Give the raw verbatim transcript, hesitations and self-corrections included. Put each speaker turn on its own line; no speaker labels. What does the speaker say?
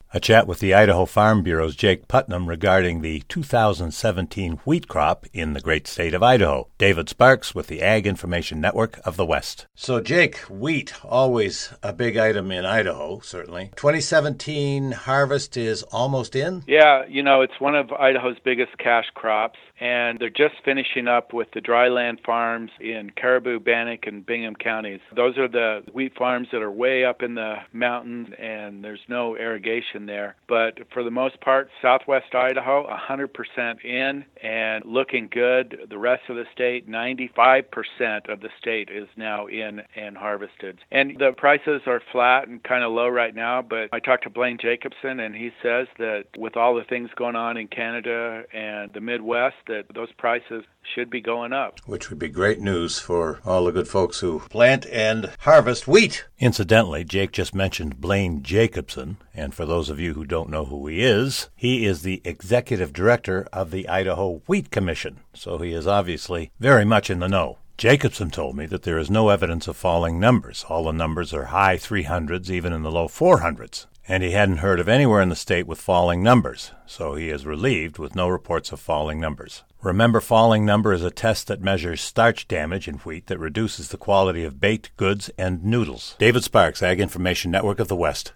A chat with the Idaho Farm Bureau's Jake Putnam regarding the two thousand seventeen wheat crop in the great state of Idaho. David Sparks with the Ag Information Network of the West. So, Jake, wheat, always a big item in Idaho, certainly. twenty seventeen harvest is almost in?
Yeah, you know, it's one of Idaho's biggest cash crops, and they're just finishing up with the dryland farms in Caribou, Bannock, and Bingham counties. Those are the wheat farms that are way up in the mountains, and there's no irrigation there. But for the most part, southwest Idaho, one hundred percent in and looking good. The rest of the state, ninety-five percent of the state is now in and harvested. And the prices are flat and kind of low right now, but I talked to Blaine Jacobson, and he says that with all the things going on in Canada and the Midwest, that those prices should be going up.
Which would be great news for all the good folks who plant and harvest wheat. Incidentally, Jake just mentioned Blaine Jacobson, and for those of you who don't know who he is, he is the executive director of the Idaho Wheat Commission, so he is obviously very much in the know. Jacobson told me that there is no evidence of falling numbers. All the numbers are high three hundreds, even in the low four hundreds. And he hadn't heard of anywhere in the state with falling numbers, so he is relieved with no reports of falling numbers. Remember, falling number is a test that measures starch damage in wheat that reduces the quality of baked goods and noodles. David Sparks, Ag Information Network of the West.